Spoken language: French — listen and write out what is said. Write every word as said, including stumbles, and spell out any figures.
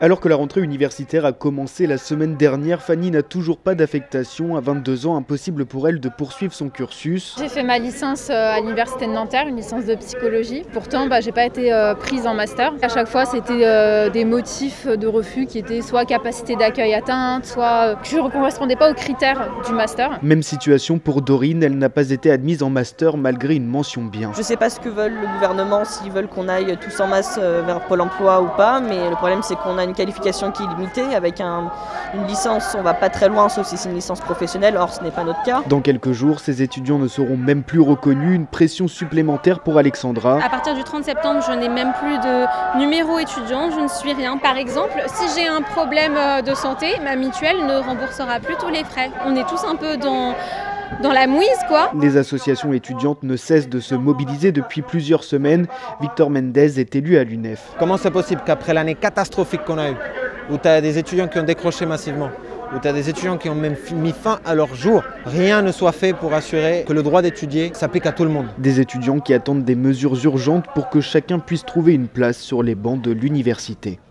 Alors que la rentrée universitaire a commencé la semaine dernière, Fanny n'a toujours pas d'affectation. À vingt-deux ans, impossible pour elle de poursuivre son cursus. J'ai fait ma licence à l'université de Nanterre, une licence de psychologie. Pourtant, bah, j'ai pas été euh, prise en master. À chaque fois, c'était euh, des motifs de refus qui étaient soit capacité d'accueil atteinte, soit euh, que je ne correspondais pas aux critères du master. Même situation pour Dorine, elle n'a pas été admise en master malgré une mention bien. Je sais pas ce que veulent le gouvernement, s'ils veulent qu'on aille tous en masse vers Pôle emploi ou pas, mais le problème c'est qu'on a une qualification qui est limitée. Avec un, une licence, on va pas très loin, sauf si c'est une licence professionnelle, or ce n'est pas notre cas. Dans quelques jours, ces étudiants ne seront même plus reconnus, une pression supplémentaire pour Alexandra. À partir du trente septembre, je n'ai même plus de numéro étudiant, je ne suis rien. Par exemple, si j'ai un problème de santé, ma mutuelle ne remboursera plus tous les frais. On est tous un peu dans... dans la mouise, quoi. Les associations étudiantes ne cessent de se mobiliser depuis plusieurs semaines. Victor Mendez est élu à l'U N E F. Comment c'est possible qu'après l'année catastrophique qu'on a eue, où tu as des étudiants qui ont décroché massivement, où tu as des étudiants qui ont même mis fin à leur jour, rien ne soit fait pour assurer que le droit d'étudier s'applique à tout le monde. Des étudiants qui attendent des mesures urgentes pour que chacun puisse trouver une place sur les bancs de l'université.